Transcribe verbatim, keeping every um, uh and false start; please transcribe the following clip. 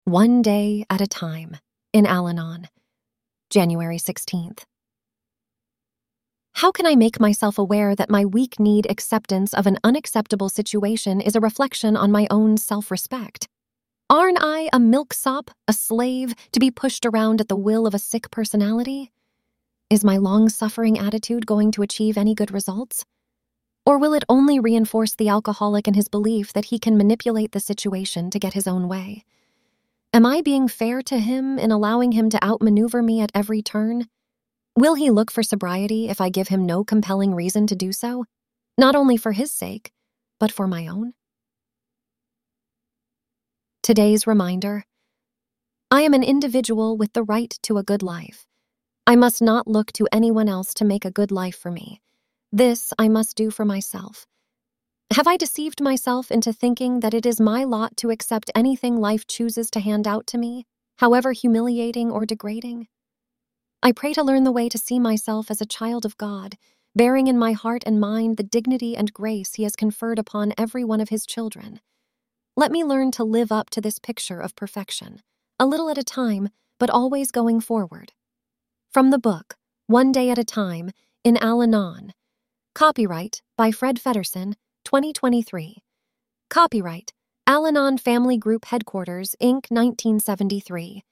One day at a time, in Al-Anon, January sixteenth. How can I make myself aware that my weak-kneed acceptance of an unacceptable situation is a reflection on my own self-respect? Aren't I a milksop, a slave, to be pushed around at the will of a sick personality? Is my long-suffering attitude going to achieve any good results? Or will it only reinforce the alcoholic in his belief that he can manipulate the situation to get his own way? Am I being fair to him in allowing him to outmaneuver me at every turn? Will he look for sobriety if I give him no compelling reason to do so, not only for his sake, but for my own? Today's reminder: I am an individual with the right to a good life. I must not look to anyone else to make a good life for me. This I must do for myself. Have I deceived myself into thinking that it is my lot to accept anything life chooses to hand out to me, however humiliating or degrading? I pray to learn the way to see myself as a child of God, bearing in my heart and mind the dignity and grace He has conferred upon every one of His children. Let me learn to live up to this picture of perfection, a little at a time, but always going forward. From the book, One Day at a Time, in Al-Anon. Copyright by Fred Feddersen, twenty twenty-three. Copyright, Al-Anon Family Group Headquarters, Incorporated, nineteen seventy-three.